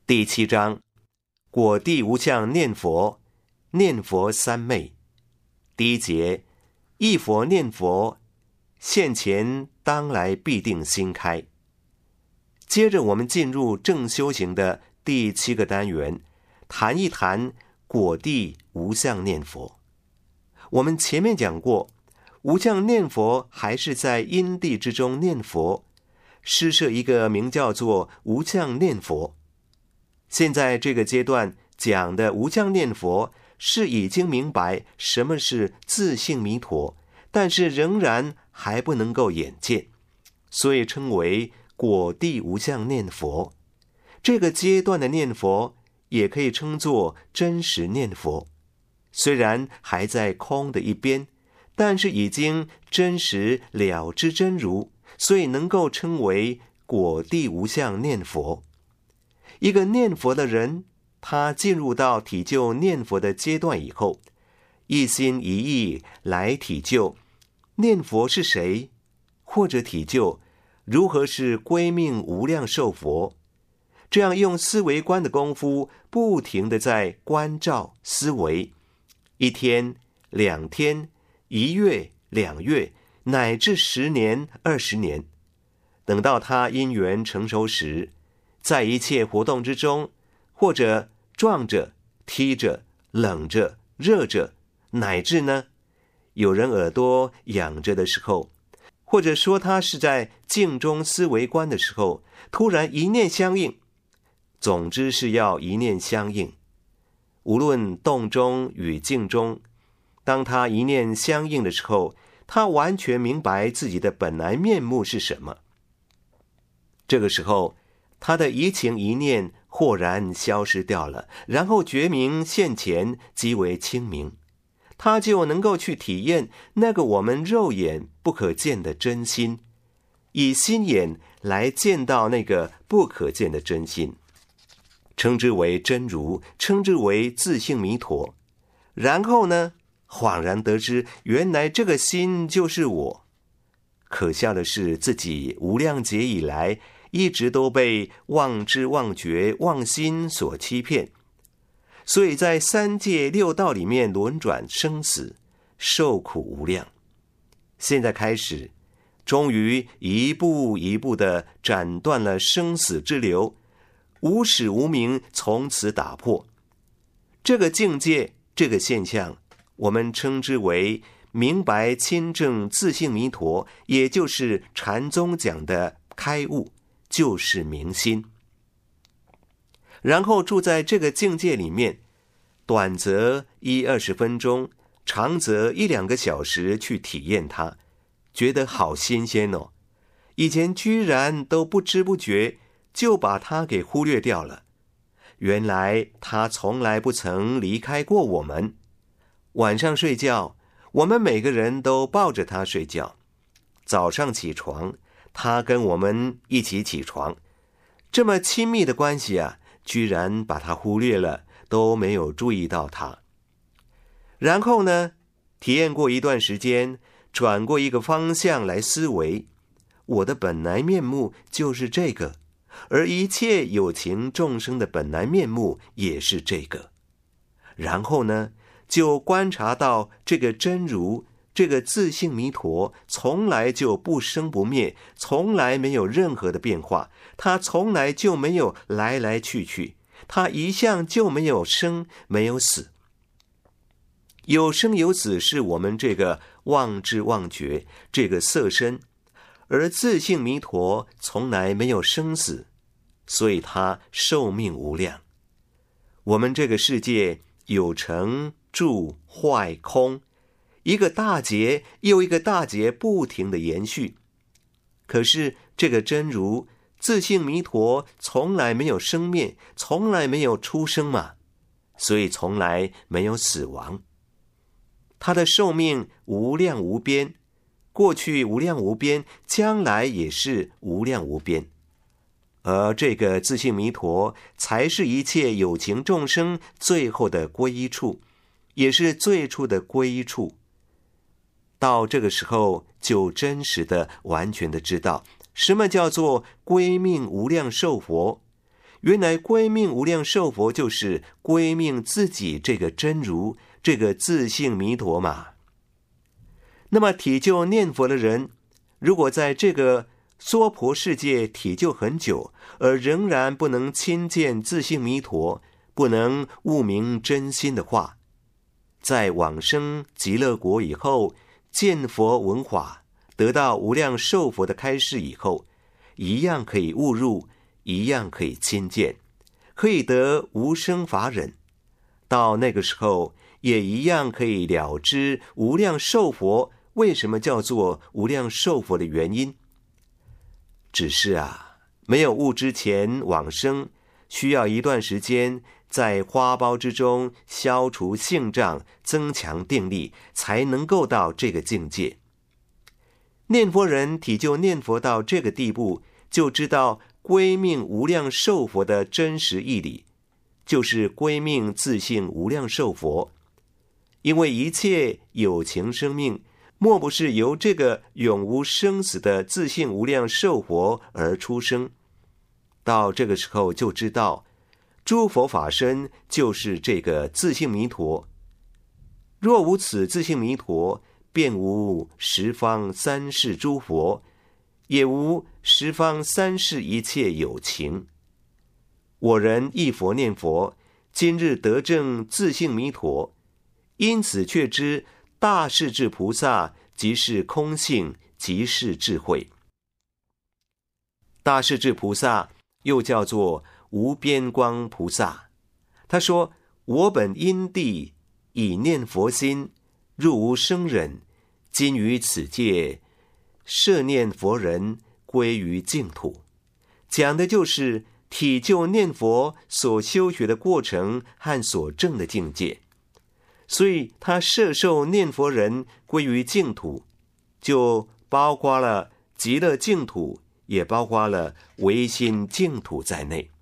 第7章，果地无相念佛，念佛三昧。第1节，忆佛念佛，现前当来必定心开。接着我们进入正修行的第7个单元，谈一谈果地无相念佛。我们前面讲过，无相念佛还是在因地之中念佛，施设一个名叫做无相念佛。现在这个阶段讲的无相念佛，是已经明白什么是自性弥陀，但是仍然还不能够眼见，所以称为果地无相念佛。这个阶段的念佛也可以称作真实念佛，虽然还在空的一边，但是已经真实了知真如，所以能够称为果地无相念佛。一个念佛的人，他进入到体究念佛的阶段以后，一心一意来体究念佛是谁，或者体究如何是归命无量寿佛，这样用思维观的功夫，不停地在关照思维，1天、2天、1月、2月，乃至10年、20年。等到他因缘成熟时，在一切活动之中，或者撞着、踢着、冷着、热着，乃至呢，有人耳朵痒着的时候，或者说他是在静中思维观的时候，突然一念相应。总之是要一念相应。无论动中与静中，当他一念相应的时候，他完全明白自己的本来面目是什么。这个时候，他的移情一念豁然消失掉了，然后觉明现前，极为清明，他就能够去体验那个我们肉眼不可见的真心，以心眼来见到那个不可见的真心，称之为真如，称之为自性弥陀。然后呢，恍然得知，原来这个心就是我。可笑的是，自己无量劫以来一直都被妄知妄觉妄心所欺骗，所以在3界6道里面轮转生死，受苦无量。现在开始，终于一步一步地斩断了生死之流，无始无明从此打破。这个境界，这个现象，我们称之为明白亲证自性弥陀，也就是禅宗讲的开悟，就是明心。然后住在这个境界里面，短则1-20分钟，长则1-2个小时去体验它，觉得好新鲜哦。以前居然都不知不觉就把它给忽略掉了。原来它从来不曾离开过我们。晚上睡觉，我们每个人都抱着它睡觉。早上起床，他跟我们一起起床，这么亲密的关系啊，居然把他忽略了，都没有注意到他。然后呢，体验过一段时间，转过一个方向来思维，我的本来面目就是这个，而一切有情众生的本来面目也是这个。然后呢，就观察到这个真如，这个自性弥陀从来就不生不灭，从来没有任何的变化，它从来就没有来来去去，它一向就没有生没有死。有生有死是我们这个妄知妄觉，这个色身，而自性弥陀从来没有生死，所以它寿命无量。我们这个世界有成住坏空，一个大劫又一个大劫不停的延续。可是这个真如自性弥陀从来没有生灭，从来没有出生嘛，所以从来没有死亡。它的寿命无量无边，过去无量无边，将来也是无量无边。而这个自性弥陀才是一切有情众生最后的归依处，也是最初的归依处。到这个时候，就真实的完全的知道什么叫做归命无量寿佛。 原来归命无量寿佛就是归命自己这个真如，这个自性弥陀嘛。那么体就念佛的人，如果在这个娑婆世界体就很久，而仍然不能亲见自性弥陀，不能悟明真心的话，在往生极乐国以后，见佛闻法，得到无量寿佛的开示以后，一样可以悟入，一样可以亲见，可以得无生法忍。到那个时候，也一样可以了知无量寿佛为什么叫做无量寿佛的原因。只是没有悟之前往生，需要一段时间在花苞之中消除性障，增强定力，才能够到这个境界。念佛人体就念佛到这个地步，就知道归命无量寿佛的真实义理，就是归命自性无量寿佛。因为一切有情生命，莫不是由这个永无生死的自性无量寿佛而出生。到这个时候就知道，诸佛法身就是这个自性弥陀。若无此自性弥陀，便无十方三世诸佛，也无十方三世一切有情。我人忆佛念佛，今日得证自性弥陀，因此却知大势至菩萨即是空性，即是智慧。大势至菩萨又叫做无边光菩萨。他说：我本因地以念佛心，入无生忍，今于此界摄念佛人，归于净土。讲的就是体就念佛所修学的过程和所证的境界。所以他摄受念佛人归于净土，就包括了极乐净土，也包括了唯心净土在内。